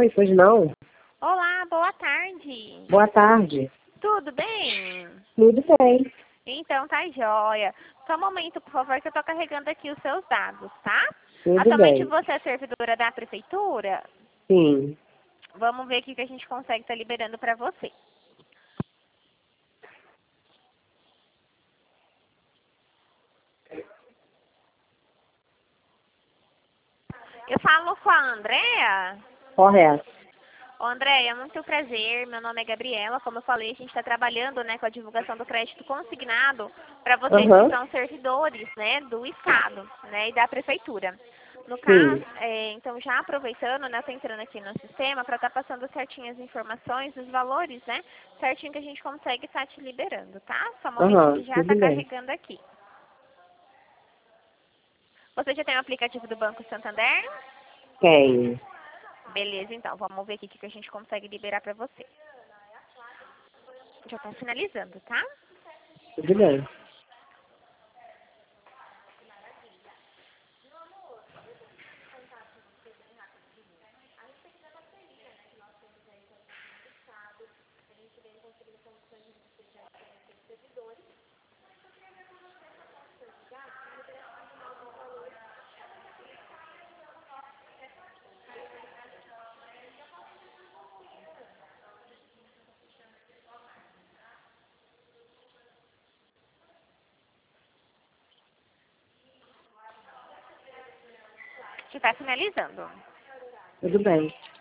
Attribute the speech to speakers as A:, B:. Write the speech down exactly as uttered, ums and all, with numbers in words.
A: Oi, pois não?
B: Olá, boa tarde.
A: Boa tarde.
B: Tudo bem?
A: Tudo bem.
B: Então tá jóia. Só um momento, por favor, que eu tô carregando aqui os seus dados, tá?
A: Tudo
B: Atualmente
A: bem.
B: você é servidora da prefeitura?
A: Sim.
B: Vamos ver o que que a gente consegue estar liberando para você. Eu falo com a Andréa.
A: Correto.
B: Ô, Andréia, muito prazer. Meu nome é Gabriela. Como eu falei, a gente está trabalhando, né, com a divulgação do crédito consignado para vocês que
A: Aham.
B: são servidores, né, do Estado, né, e da Prefeitura. No caso,
A: Sim.
B: é, então já aproveitando, né, eu tô entrando aqui no sistema para estar passando certinho as informações, os valores, né, certinho que a gente consegue estar te liberando, tá? Só um momentinho que
A: Aham.
B: já está
A: Tudo bem.
B: carregando aqui. Você já tem o aplicativo do Banco Santander?
A: Tenho.
B: Beleza, então, vamos ver aqui o que que a gente consegue liberar para você. Já está finalizando, tá?
A: Tudo bem.
B: Já está finalizando.
A: Tudo bem.